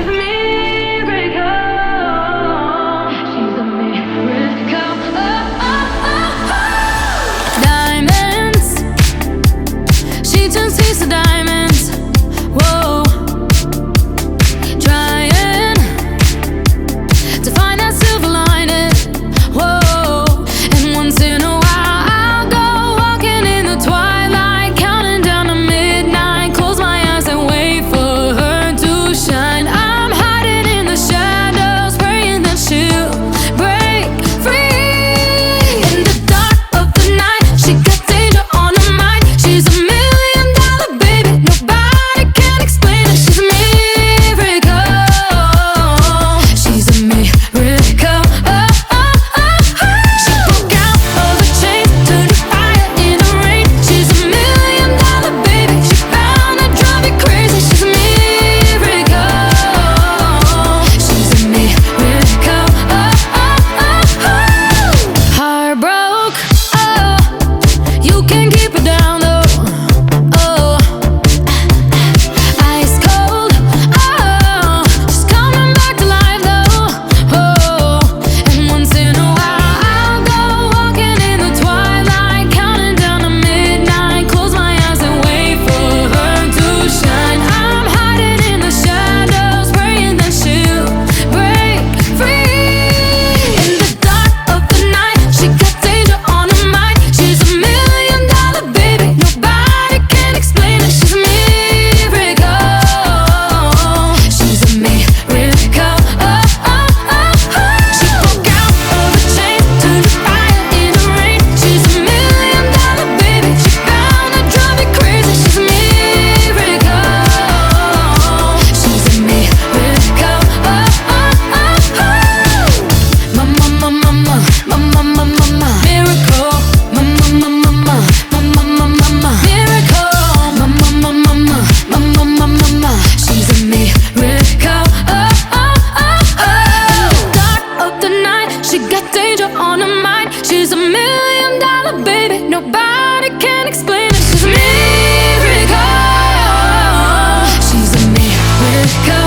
She's a miracle. She's a miracle. Oh, oh, oh, oh. Diamonds. She turns thieves to diamonds. Whoa. Trying to find that silver lining. Whoa. And once in a while I'll go walking in the twilight, counting down to midnight. Close my eyes and wait for her to shine. I'm hiding in the shadows, praying that she'll break free. In the dark of the night, she got danger on her mind. She's a $1 million baby, nobody can explain it. She's a miracle. She's a miracle. Oh, oh, oh, oh. She broke out of the chains, turned to fire in the rain. She's a $1 million baby. She found that drive me crazy. She's a miracle. She's a miracle. Oh, oh, oh, oh. Heart broke. Oh, you can keep it down though. Oh, ice cold. Oh, she's coming back to life though. Oh, and once in a while I'll go walking in the twilight, counting down to midnight. Close my eyes and wait for her to shine. I'm hiding in the shadows, praying that she'll break free. In the dark of the night, she got danger on her mind. She's a $1 million baby, nobody can explain it. She's a miracle. She's a miracle. Oh, oh, oh, oh. She broke out of the chains, turned to fire in the rain. She's a $1 million baby. She found that drive me crazy. She's a miracle. She's a miracle. Oh, oh, oh, oh. Mama, mama, mama, mama, mama, mama, miracle. Mama, mama, mama, mama, mama, mama, miracle. Mama, mama, mama, mama, mama, mama. She's a miracle. Oh, oh, oh, oh. Dark of the night, she got danger on her mind. She's a $1 million baby, nobody can explain it. She's a miracle. She's a miracle.